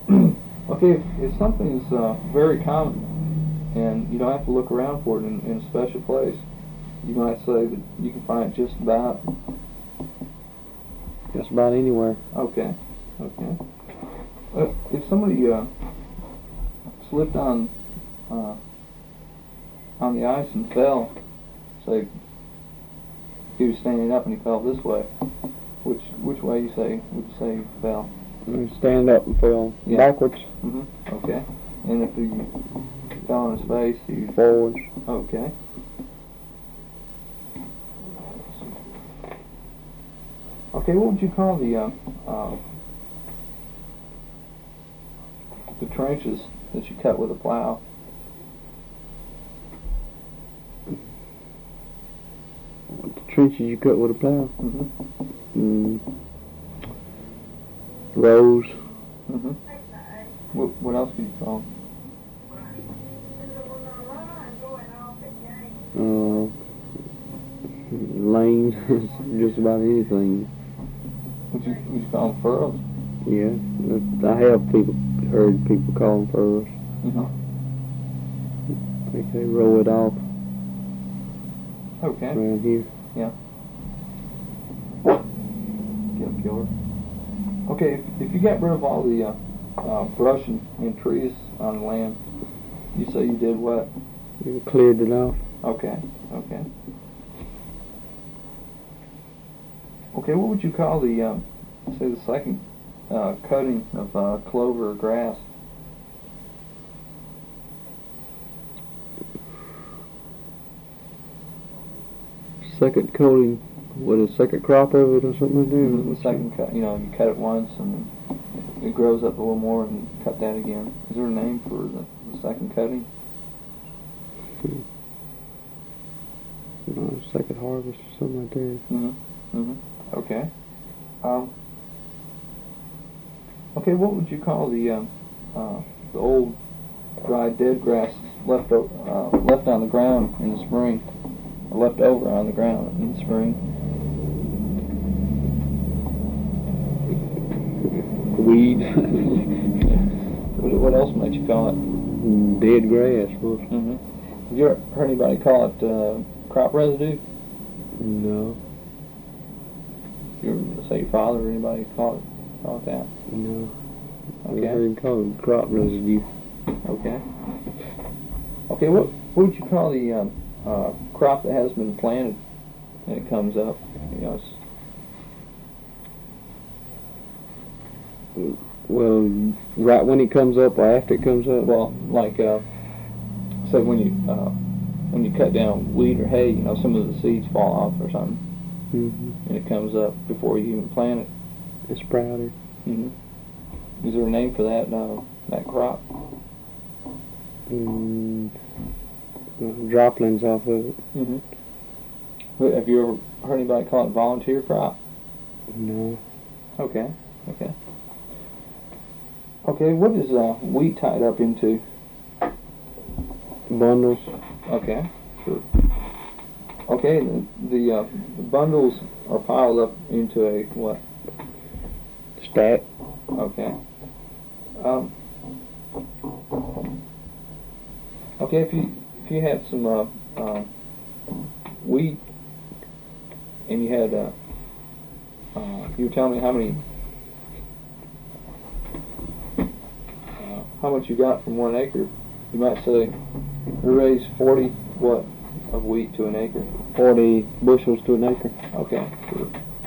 Okay, if something is very common and you don't have to look around for it in a special place, you might say that you can find it just about anywhere. okay, okay. If somebody slipped on the ice and fell, say he was standing up and he fell this way, which way would you say he fell? Stand up and fell backwards. Okay. And if he fell on his face, he forwards. Okay. Okay, what would you call the trenches that you cut with a plow? The trenches you cut with a plow? Rows. What else could you call them? Lanes. Just about anything. Would you call them furrows? Yeah, I have heard people call them furrows. I think they roll it off. Okay. Around here. Yeah. Get fjord. Okay, if you got rid of all the brush and trees on the land, you say you did what? You cleared it off. Okay, okay. Okay, what would you call the, say the second cutting of clover or grass? Second coating, what, a second crop of it or something like that? The second cut, you cut it once and it grows up a little more and cut that again. Is there a name for the second cutting? Second harvest or something like that. Okay. Okay, what would you call the old dry dead grass left on the ground in the spring, or left over on the ground in the spring? Weed. What else might you call it? Dead grass. Have you ever heard anybody call it crop residue? No. Say your father or anybody call it that? No. Okay. I heard him call it crop residue. Okay. Okay, what would you call the crop that has been planted and it comes up? Well, right when it comes up or after it comes up? Well, like, say when you cut down wheat or hay, some of the seeds fall off or something. And it comes up before you even plant it. It's sprouted. Is there a name for that crop? Droplings off of it. Have you ever heard anybody call it volunteer crop? No. Okay. Okay. Okay. What is wheat tied up into? Bundles. Okay. Sure. Okay, the bundles are piled up into a what? Stack. Okay. Okay, if you had some wheat and you had you were telling me how much you got from 1 acre, you might say we raised 40 what of wheat to an acre? 40 bushels to an acre. Okay, sure.